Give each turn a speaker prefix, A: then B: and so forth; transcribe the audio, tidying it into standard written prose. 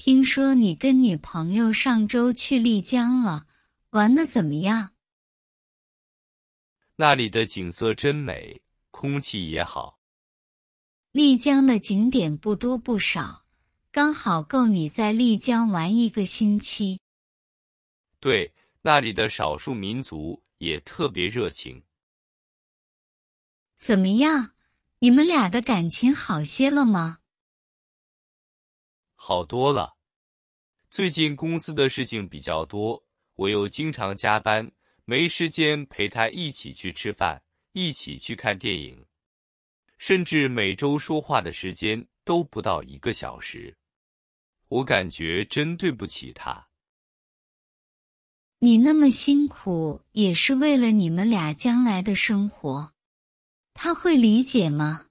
A: 听说你跟女朋友上周去丽江了，玩得怎么样？
B: 那里的景色真美，空气也好。
A: 丽江的景点不多不少，刚好够你在丽江玩1个星期。
B: 对，那里的少数民族也特别热情。
A: 怎么样？你们俩的感情好些了吗？
B: 好多了。最近公司的事情比较多，我又经常加班，没时间陪他一起去吃饭，一起去看电影，甚至每周说话的时间都不到1个小时。我感觉真对不起他。
A: 你那么辛苦，也是为了你们俩将来的生活，他会理解吗？